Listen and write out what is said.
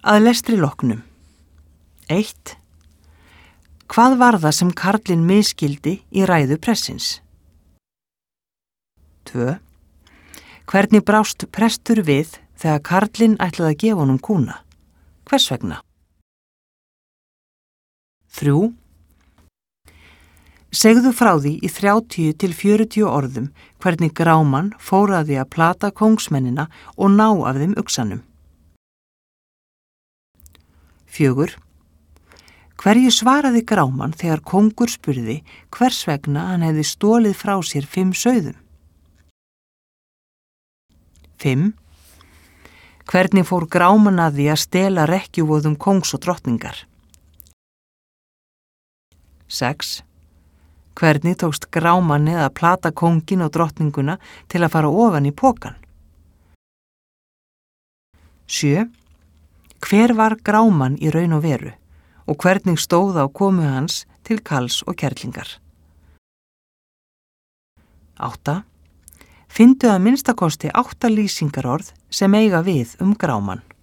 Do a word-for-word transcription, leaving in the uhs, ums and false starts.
Að lestri loknum. eitt. Hvað var það sem karlinn misskildi í ræðu pressins? tvö. Hvernig brást prestur við þegar karlinn ætlaði að gefa honum kúna? Hvers vegna? þrjú. Segðu frá því í þrjátíu til fjörutíu orðum hvernig Grámann fór að því að plata kóngsmennina og ná af þeim uxanum. fjögur. Hverju svaraði Grámann þegar kóngur spurði hvers vegna hann hefði stólið frá sér fimm sauðum? fimm. Hvernig fór Grámann að því að stela rekkjuvóðum kóngs og drottningar? sex. Hvernig tókst Grámanni að plata kóngin og drottninguna til að fara ofan í pokan? sjö. Hver var Grámann í raun og veru og hvernig stóð á komu hans til kals og kerlingar? átta. Finndu að minnstakosti átta lýsingarorð sem eiga við um Grámann.